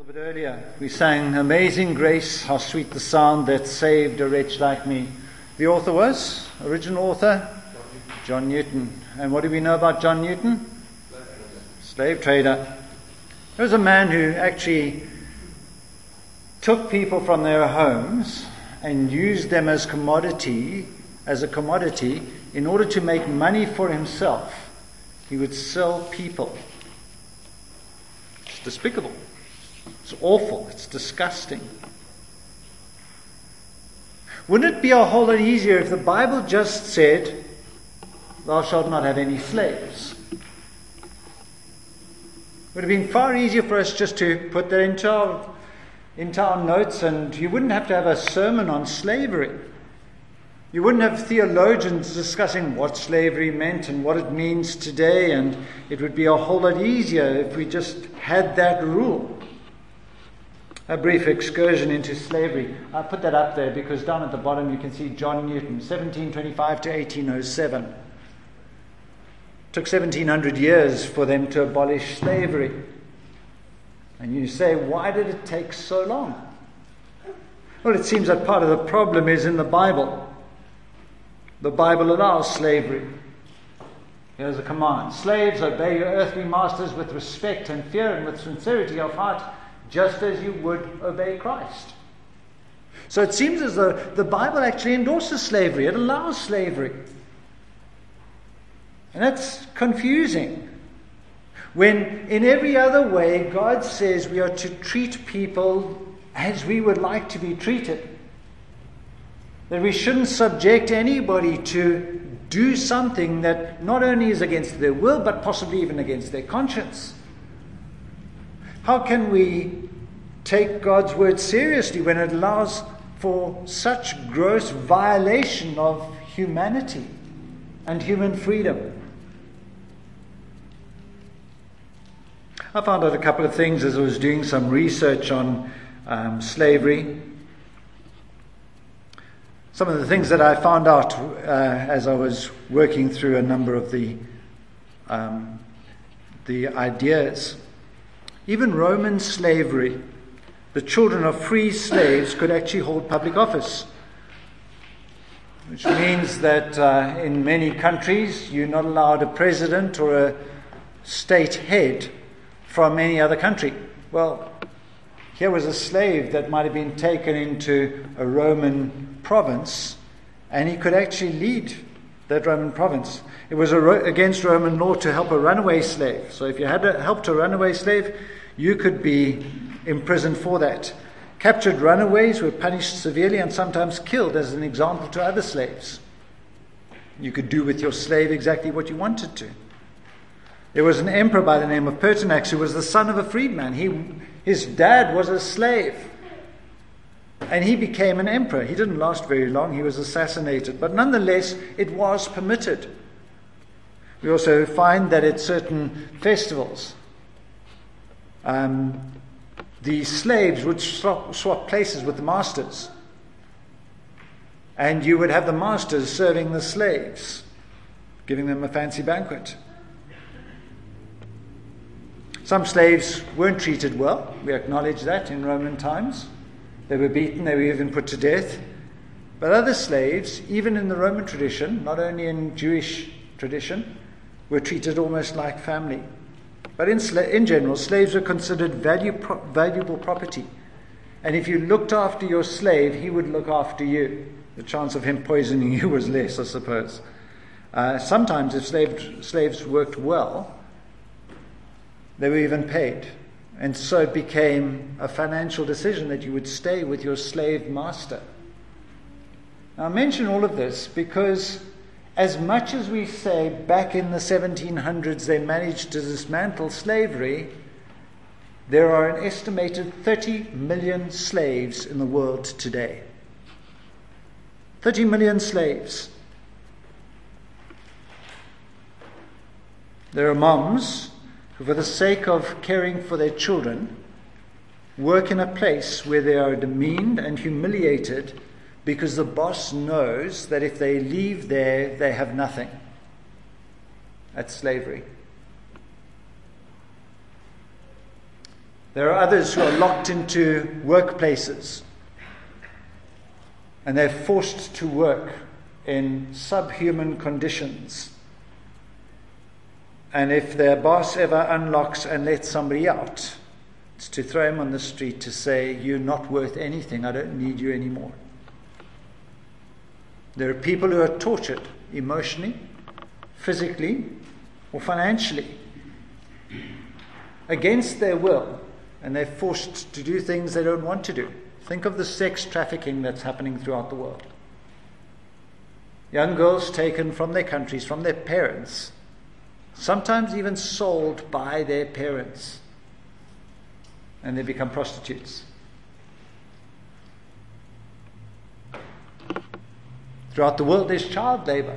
bit earlier, we sang Amazing Grace, how sweet the sound that saved a wretch like me. The author was, original author, John Newton. And what do we know about John Newton? Slave trader. There was a man who actually took people from their homes and used them as a commodity in order to make money for himself. He would sell people. It's despicable. It's awful. It's disgusting. Wouldn't it be a whole lot easier if the Bible just said, "Thou shalt not have any slaves"? It would have been far easier for us just to put that into our notes, and you wouldn't have to have a sermon on slavery. You wouldn't have theologians discussing what slavery meant and what it means today, and it would be a whole lot easier if we just had that rule. A brief excursion into slavery. I put that up there because down at the bottom you can see John Newton, 1725 to 1807. It took 1700 years for them to abolish slavery. And you say, why did it take so long? Well, it seems that part of the problem is in the Bible. The Bible allows slavery. Here's a command. Slaves, obey your earthly masters with respect and fear and with sincerity of heart, just as you would obey Christ. So it seems as though the Bible actually endorses slavery. It allows slavery. And that's confusing. When in every other way, God says we are to treat people as we would like to be treated. That we shouldn't subject anybody to do something that not only is against their will, but possibly even against their conscience. How can we take God's word seriously when it allows for such gross violation of humanity and human freedom? I found out a couple of things as I was doing some research on slavery. Some of the things that I found out as I was working through a number of the ideas. Even Roman slavery, the children of free slaves could actually hold public office. Which means that in many countries you're not allowed a president or a state head from any other country. Well, here was a slave that might have been taken into a Roman province, and he could actually lead that Roman province. It was against Roman law to help a runaway slave. So if you had helped a runaway slave, you could be imprisoned for that. Captured runaways were punished severely and sometimes killed as an example to other slaves. You could do with your slave exactly what you wanted to. There was an emperor by the name of Pertinax who was the son of a freedman. His dad was a slave. And he became an emperor. He didn't last very long. He was assassinated. But nonetheless, it was permitted. We also find that at certain festivals, the slaves would swap places with the masters. And you would have the masters serving the slaves, giving them a fancy banquet. Some slaves weren't treated well. We acknowledge that in Roman times. They were beaten, they were even put to death. But other slaves, even in the Roman tradition, not only in Jewish tradition, were treated almost like family. But in general, slaves were considered valuable property. And if you looked after your slave, he would look after you. The chance of him poisoning you was less, I suppose. Sometimes if slaves worked well, they were even paid. And so it became a financial decision that you would stay with your slave master. Now, I mention all of this because as much as we say back in the 1700s they managed to dismantle slavery, there are an estimated 30 million slaves in the world today. 30 million slaves. There are moms who, for the sake of caring for their children, work in a place where they are demeaned and humiliated because the boss knows that if they leave there, they have nothing. That's slavery. There are others who are locked into workplaces, and they're forced to work in subhuman conditions. And if their boss ever unlocks and lets somebody out, it's to throw him on the street to say, "You're not worth anything, I don't need you anymore." There are people who are tortured emotionally, physically, or financially against their will, and they're forced to do things they don't want to do. Think of the sex trafficking that's happening throughout the world. Young girls taken from their countries, from their parents, sometimes even sold by their parents, and they become prostitutes. Throughout the world, there's child labor,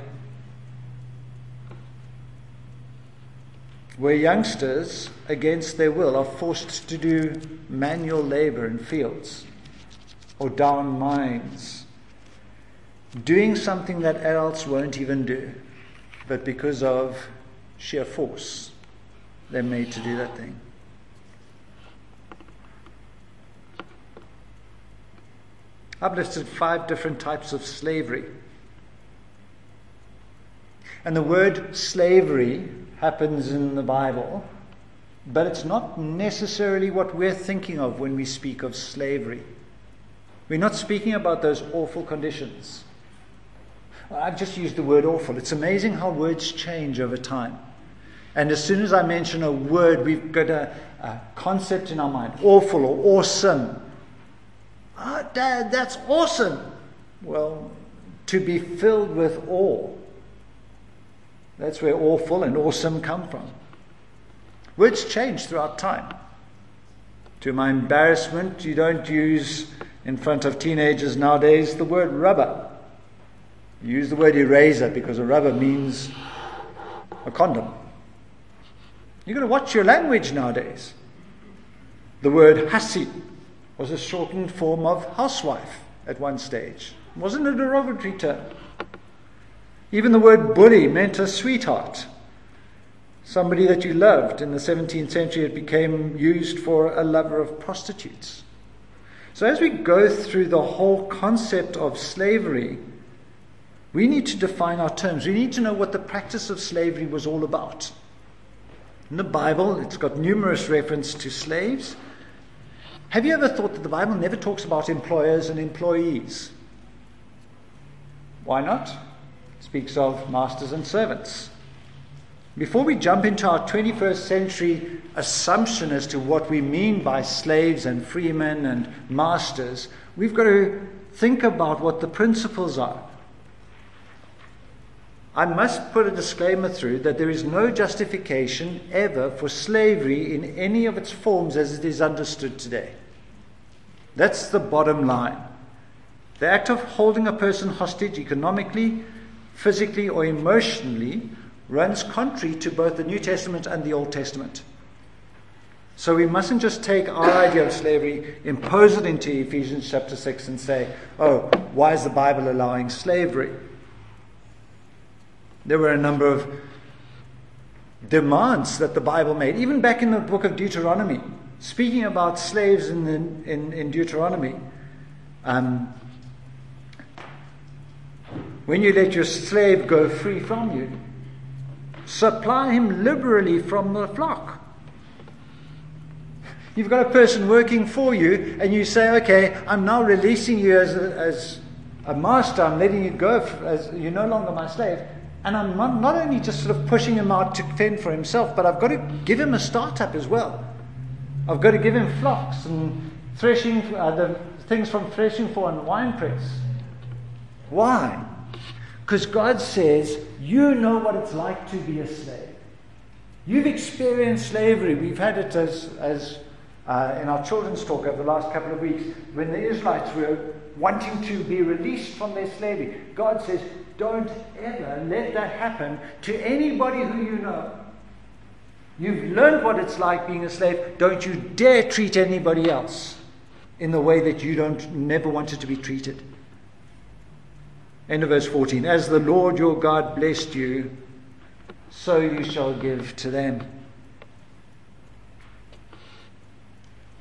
where youngsters, against their will, are forced to do manual labor in fields or down mines, doing something that adults won't even do, but because of sheer force, they're made to do that thing. I've listed 5 different types of slavery. And the word slavery happens in the Bible, but it's not necessarily what we're thinking of when we speak of slavery. We're not speaking about those awful conditions. I've just used the word awful. It's amazing how words change over time. And as soon as I mention a word, we've got a concept in our mind. Awful or awesome. "Ah, Dad, that's awesome." Well, to be filled with awe. That's where awful and awesome come from. Words change throughout time. To my embarrassment, you don't use in front of teenagers nowadays the word rubber. You use the word eraser because a rubber means a condom. You've got to watch your language nowadays. The word hussy was a shortened form of housewife at one stage. Wasn't a derogatory term. Even the word bully meant a sweetheart, somebody that you loved. In the 17th century, it became used for a lover of prostitutes. So as we go through the whole concept of slavery, we need to define our terms. We need to know what the practice of slavery was all about. In the Bible, it's got numerous references to slaves. Have you ever thought that the Bible never talks about employers and employees? Why not? It speaks of masters and servants. Before we jump into our 21st century assumption as to what we mean by slaves and freemen and masters, we've got to think about what the principles are. I must put a disclaimer through that there is no justification ever for slavery in any of its forms as it is understood today. That's the bottom line. The act of holding a person hostage economically, physically, or emotionally runs contrary to both the New Testament and the Old Testament. So we mustn't just take our idea of slavery, impose it into Ephesians chapter 6 and say, "Oh, why is the Bible allowing slavery?" There were a number of demands that the Bible made, even back in the book of Deuteronomy, speaking about slaves in Deuteronomy. When you let your slave go free from you, supply him liberally from the flock. You've got a person working for you, and you say, "Okay, I'm now releasing you as a master. I'm letting you go as you're no longer my slave." And I'm not only just sort of pushing him out to fend for himself, but I've got to give him a startup as well. I've got to give him flocks and threshing, the things from threshing floor and wine press. Why? Because God says, you know what it's like to be a slave. You've experienced slavery. We've had it as in our children's talk over the last couple of weeks, when the Israelites were wanting to be released from their slavery. God says, don't ever let that happen to anybody who you know. You've learned what it's like being a slave. Don't you dare treat anybody else in the way that you never wanted to be treated. End of verse 14. As the Lord your God blessed you, so you shall give to them.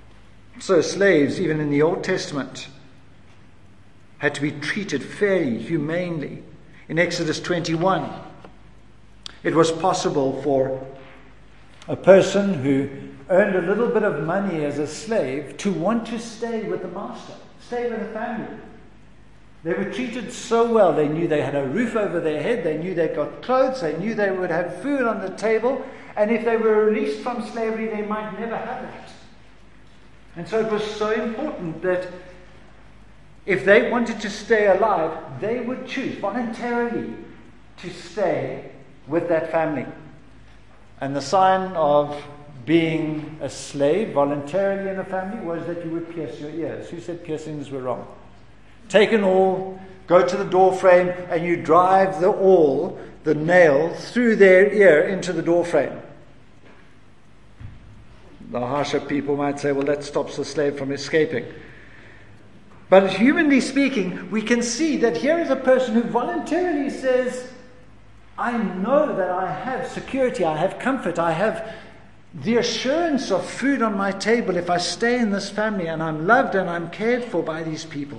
So slaves, even in the Old Testament, had to be treated fairly, humanely. In Exodus 21, it was possible for a person who earned a little bit of money as a slave to want to stay with the master, stay with the family. They were treated so well. They knew they had a roof over their head. They knew they got clothes. They knew they would have food on the table. And if they were released from slavery, they might never have that. And so it was so important that if they wanted to stay alive, they would choose voluntarily to stay with that family. And the sign of being a slave voluntarily in a family was that you would pierce your ears. Who said piercings were wrong? Take an awl, go to the door frame, and you drive the awl, the nail, through their ear into the door frame. The harsher people might say, well, that stops the slave from escaping. But humanly speaking, we can see that here is a person who voluntarily says, I know that I have security, I have comfort, I have the assurance of food on my table if I stay in this family, and I'm loved and I'm cared for by these people.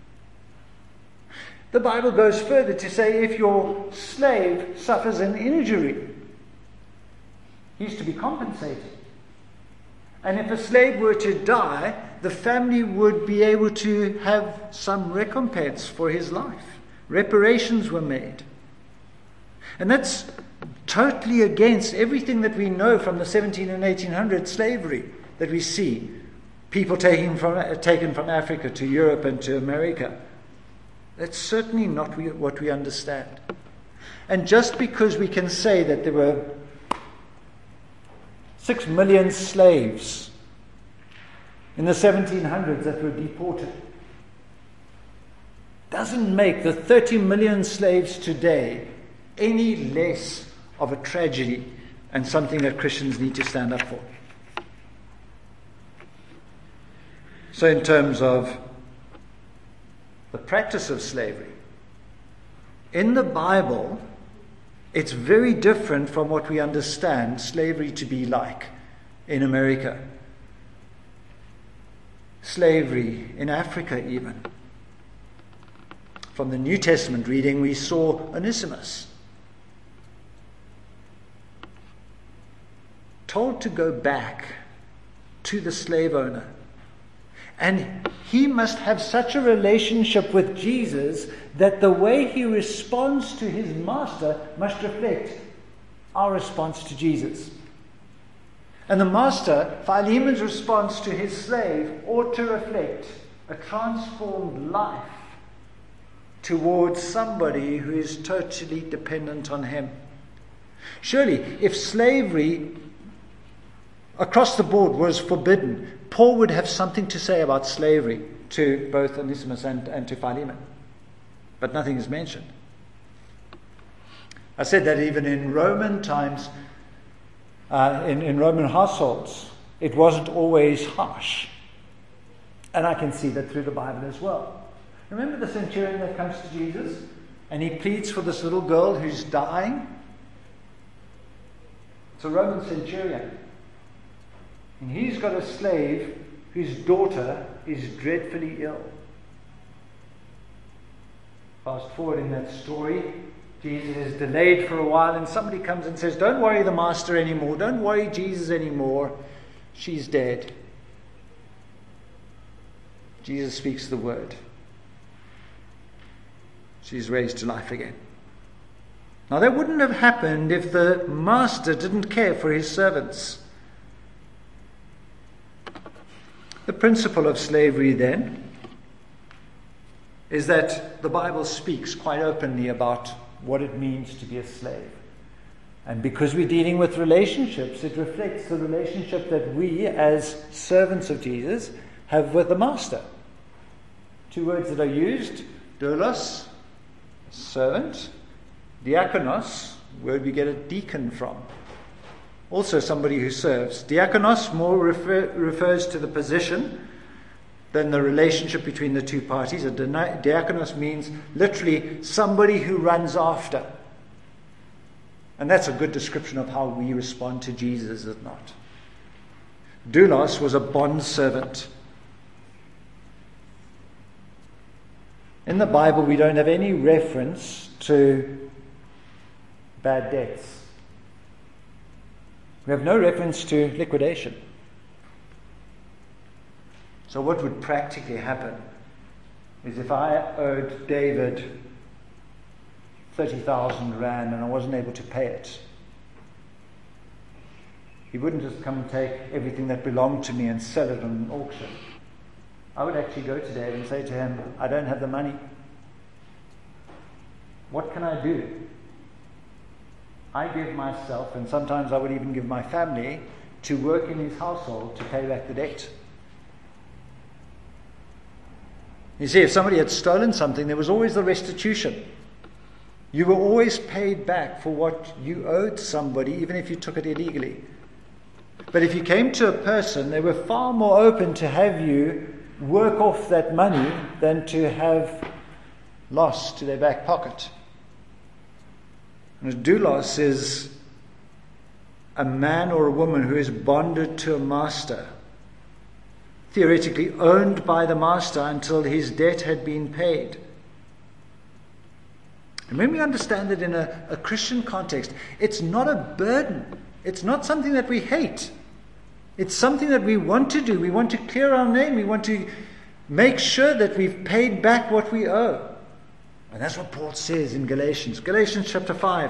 The Bible goes further to say if your slave suffers an injury, he's to be compensated. And if a slave were to die, the family would be able to have some recompense for his life. Reparations were made. And that's totally against everything that we know from the 17 and 1800 slavery that we see. People taken from Africa to Europe and to America. That's certainly not what we understand. And just because we can say that there were 6 million slaves in the 1700s that were deported, doesn't make the 30 million slaves today any less of a tragedy and something that Christians need to stand up for. So in terms of the practice of slavery, in the Bible, it's very different from what we understand slavery to be like in America. Slavery in Africa even. From the New Testament reading, we saw Onesimus told to go back to the slave owner. And he must have such a relationship with Jesus that the way he responds to his master must reflect our response to Jesus. And the master, Philemon's response to his slave, ought to reflect a transformed life towards somebody who is totally dependent on him. Surely, if slavery across the board was forbidden, Paul would have something to say about slavery to both Onesimus and to Philemon. But nothing is mentioned. I said that even in Roman times, in Roman households, it wasn't always harsh. And I can see that through the Bible as well. Remember the centurion that comes to Jesus and he pleads for this little girl who's dying? It's a Roman centurion. And he's got a slave whose daughter is dreadfully ill. Fast forward in that story, Jesus is delayed for a while and somebody comes and says, don't worry the master anymore, don't worry Jesus anymore, she's dead. Jesus speaks the word. She's raised to life again. Now that wouldn't have happened if the master didn't care for his servants. The principle of slavery then is that the Bible speaks quite openly about what it means to be a slave. And because we're dealing with relationships, it reflects the relationship that we as servants of Jesus have with the master. Two words that are used, doulos, servant, diakonos, where we get a deacon from. Also somebody who serves. Diakonos more refers to the position than the relationship between the two parties. A diakonos means literally somebody who runs after. And that's a good description of how we respond to Jesus, is it not? Doulos was a bond servant. In the Bible, we don't have any reference to bad debts. We have no reference to liquidation. So what would practically happen is if I owed David 30,000 rand and I wasn't able to pay it, he wouldn't just come and take everything that belonged to me and sell it on an auction. I would actually go to David and say to him, I don't have the money. What can I do? I give myself, and sometimes I would even give my family, to work in his household to pay back the debt. You see, if somebody had stolen something, there was always the restitution. You were always paid back for what you owed somebody, even if you took it illegally. But if you came to a person, they were far more open to have you work off that money than to have loss to their back pocket. And a doulos is a man or a woman who is bonded to a master, theoretically owned by the master until his debt had been paid. And when we understand it in a Christian context, it's not a burden. It's not something that we hate. It's something that we want to do. We want to clear our name. We want to make sure that we've paid back what we owe. And that's what Paul says in Galatians. Galatians chapter 5.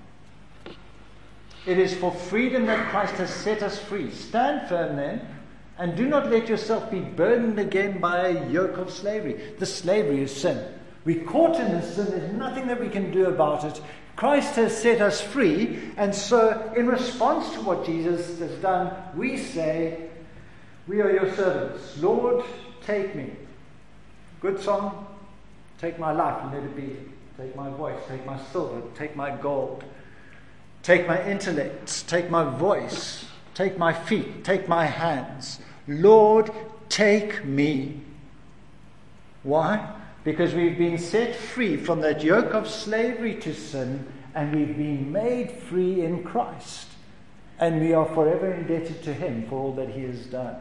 It is for freedom that Christ has set us free. Stand firm then, and do not let yourself be burdened again by a yoke of slavery. The slavery is sin. We're caught in this sin. There's nothing that we can do about it. Christ has set us free, and so in response to what Jesus has done, we say, we are your servants. Lord, take me. Good song. Take my life and let it be. Take my voice, take my silver, take my gold. Take my intellect, take my voice, take my feet, take my hands. Lord, take me. Why? Because we've been set free from that yoke of slavery to sin, and we've been made free in Christ. And we are forever indebted to Him for all that He has done.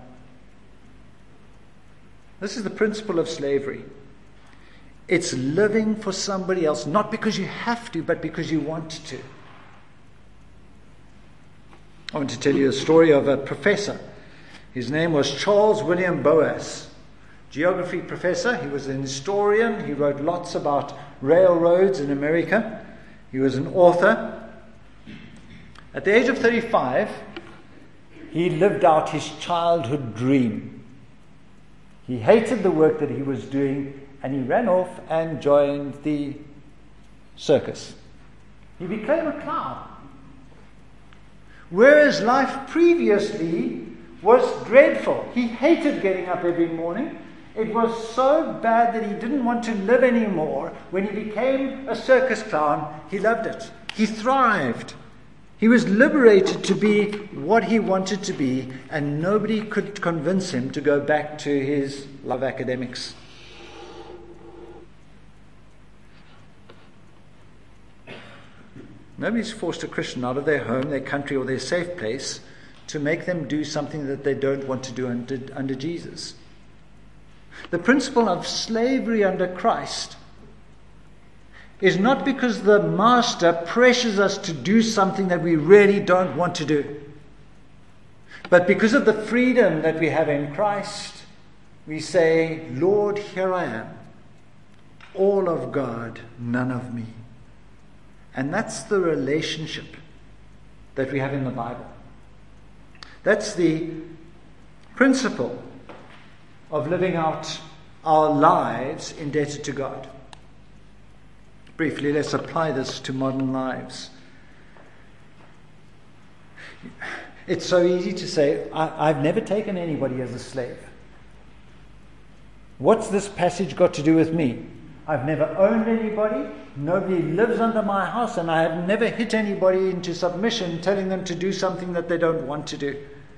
This is the principle of slavery. It's living for somebody else, not because you have to, but because you want to. I want to tell you a story of a professor. His name was Charles William Boas. Geography professor. He was an historian. He wrote lots about railroads in America. He was an author. At the age of 35, he lived out his childhood dream. He hated the work that he was doing, and he ran off and joined the circus. He became a clown. Whereas life previously was dreadful. He hated getting up every morning. It was so bad that he didn't want to live anymore. When he became a circus clown, he loved it. He thrived. He was liberated to be what he wanted to be, and nobody could convince him to go back to his love academics. Nobody's forced a Christian out of their home, their country, or their safe place to make them do something that they don't want to do under Jesus. The principle of slavery under Christ is not because the master pressures us to do something that we really don't want to do, but because of the freedom that we have in Christ, we say, Lord, here I am. All of God, none of me. And that's the relationship that we have in the Bible. That's the principle of living out our lives indebted to God. Briefly, let's apply this to modern lives. It's so easy to say, I've never taken anybody as a slave. What's this passage got to do with me? I've never owned anybody. Nobody lives under my house, and I have never hit anybody into submission, telling them to do something that they don't want to do.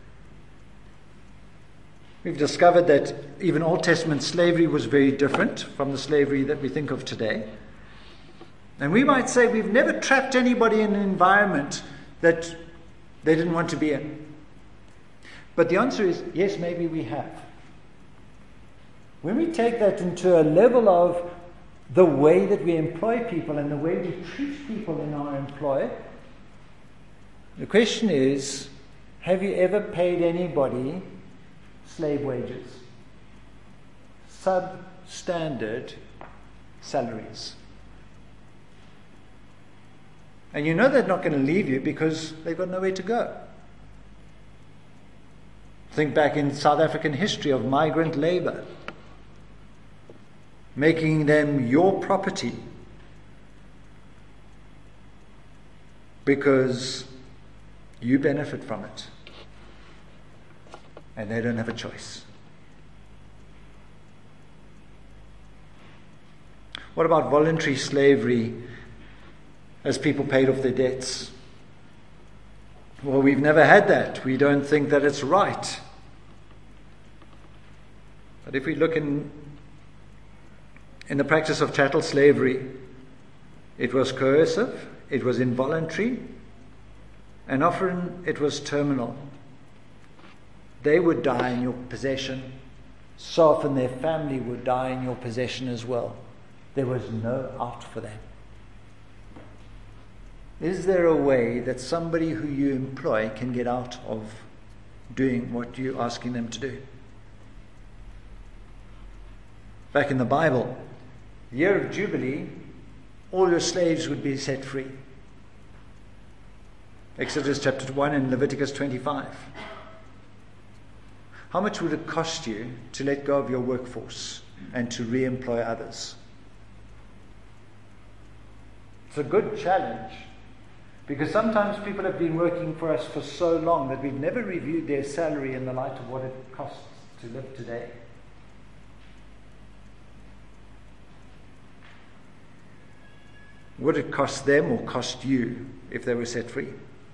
We've discovered that even Old Testament slavery was very different from the slavery that we think of today. And we might say we've never trapped anybody in an environment that they didn't want to be in. But the answer is, yes, maybe we have. When we take that into a level of the way that we employ people and the way we treat people in our employ, the question is, have you ever paid anybody slave wages? Substandard salaries. And you know they're not going to leave you because they've got nowhere to go. Think back in South African history of migrant labor, making them your property because you benefit from it and they don't have a choice. What about voluntary slavery as people paid off their debts? Well, we've never had that. We don't think that it's right. But if we look in the practice of chattel slavery, it was coercive, it was involuntary, and often it was terminal. They would die in your possession. So often their family would die in your possession as well. There was no out for them. Is there a way that somebody who you employ can get out of doing what you're asking them to do? Back in the Bible, the year of Jubilee, all your slaves would be set free. Exodus chapter 1 and Leviticus 25. How much would it cost you to let go of your workforce and to re-employ others? It's a good challenge, because sometimes people have been working for us for so long that we've never reviewed their salary in the light of what it costs to live today. Would it cost them or cost you if they were set free?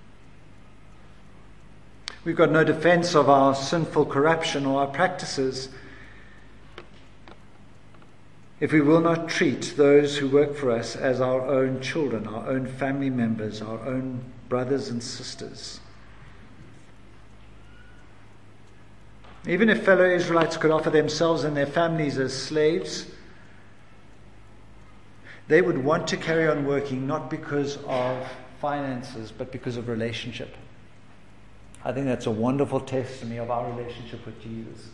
We've got no defense of our sinful corruption or our practices if we will not treat those who work for us as our own children, our own family members, our own brothers and sisters. Even if fellow Israelites could offer themselves and their families as slaves, they would want to carry on working not because of finances, but because of relationship. I think that's a wonderful testimony of our relationship with Jesus.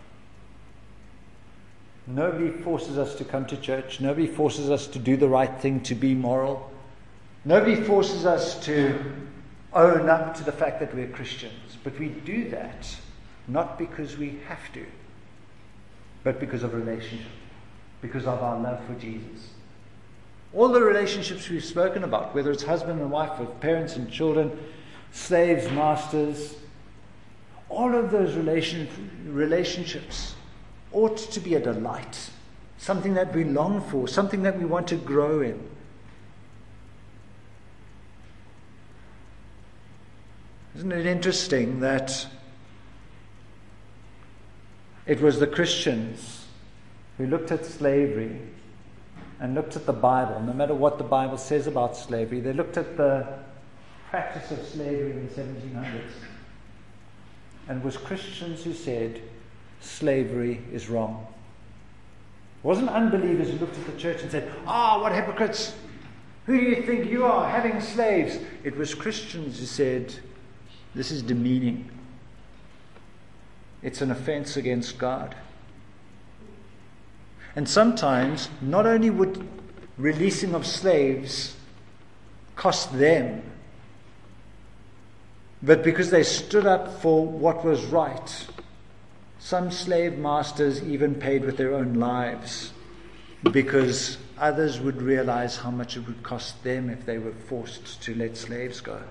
Nobody forces us to come to church. Nobody forces us to do the right thing, to be moral. Nobody forces us to own up to the fact that we're Christians. But we do that not because we have to, but because of relationship, because of our love for Jesus. All the relationships we've spoken about, whether it's husband and wife, with parents and children, slaves, masters, all of those relationships ought to be a delight, something that we long for, something that we want to grow in. Isn't it interesting that it was the Christians who looked at slavery and looked at the Bible, no matter what the Bible says about slavery, they looked at the practice of slavery in the 1700s, and it was Christians who said, slavery is wrong. It wasn't unbelievers who looked at the church and said, what hypocrites! Who do you think you are, having slaves? It was Christians who said, this is demeaning. It's an offense against God. And sometimes, not only would releasing of slaves cost them, but because they stood up for what was right, some slave masters even paid with their own lives, because others would realize how much it would cost them if they were forced to let slaves go.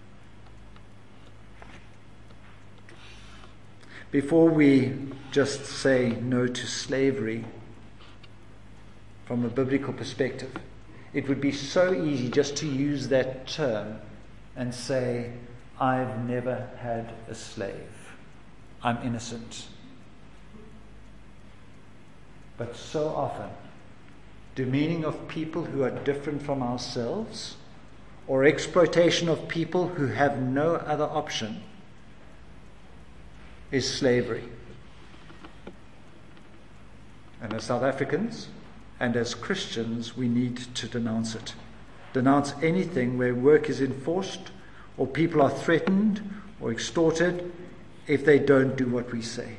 Before we just say no to slavery from a biblical perspective, it would be so easy just to use that term and say, I've never had a slave. I'm innocent. But so often, demeaning of people who are different from ourselves, or exploitation of people who have no other option, is slavery. And as South Africans, And as Christians, we need to denounce it. Denounce anything where work is enforced or people are threatened or extorted if they don't do what we say.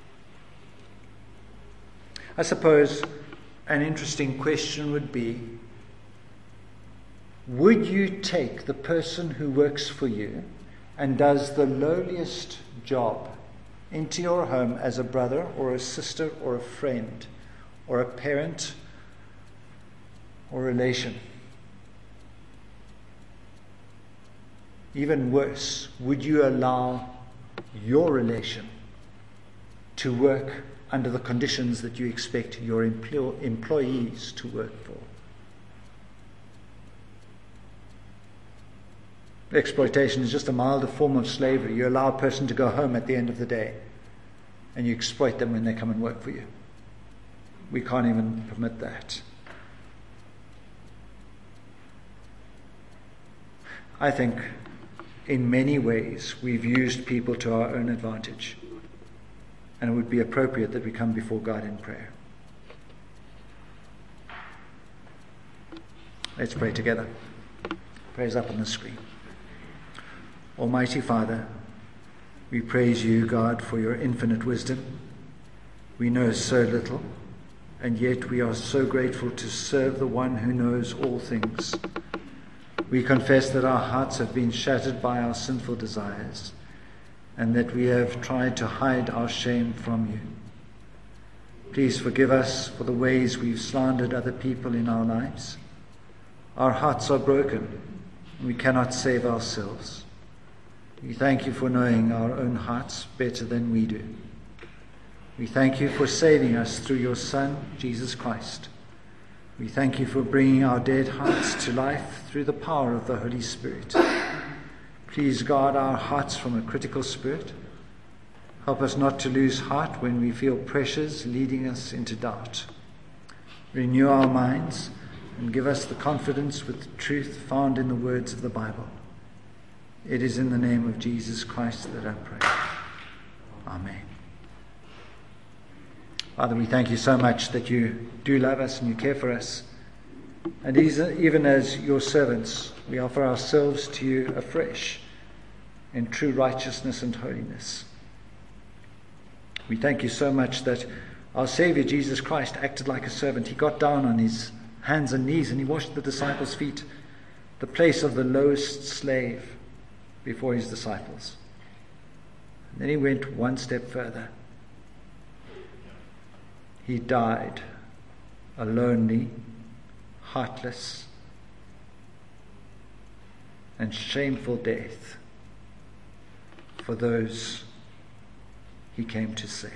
I suppose an interesting question would be, would you take the person who works for you and does the lowliest job into your home as a brother or a sister or a friend or a parent or relation? Even worse, would you allow your relation to work under the conditions that you expect your employees to work for? Exploitation is just a milder form of slavery. You allow a person to go home at the end of the day and you exploit them when they come and work for you. We can't even permit that. I think in many ways we've used people to our own advantage, and it would be appropriate that we come before God in prayer. Let's pray together. Prayers up on the screen. Almighty Father, we praise you, God, for your infinite wisdom. We know so little, and yet we are so grateful to serve the one who knows all things. We confess that our hearts have been shattered by our sinful desires, and that we have tried to hide our shame from you. Please forgive us for the ways we've slandered other people in our lives. Our hearts are broken, and we cannot save ourselves. We thank you for knowing our own hearts better than we do. We thank you for saving us through your Son, Jesus Christ. We thank you for bringing our dead hearts to life through the power of the Holy Spirit. Please guard our hearts from a critical spirit. Help us not to lose heart when we feel pressures leading us into doubt. Renew our minds and give us the confidence with truth found in the words of the Bible. It is in the name of Jesus Christ that I pray. Amen. Father, we thank you so much that you do love us and you care for us. And even as your servants, we offer ourselves to you afresh in true righteousness and holiness. We thank you so much that our Savior Jesus Christ acted like a servant. He got down on his hands and knees and he washed the disciples' feet, the place of the lowest slave before his disciples. And then he went one step further. He died a lonely, heartless, and shameful death for those he came to save.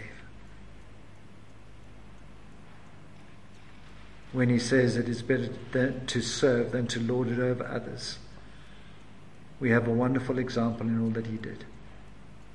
When he says it is better to serve than to lord it over others, we have a wonderful example in all that he did.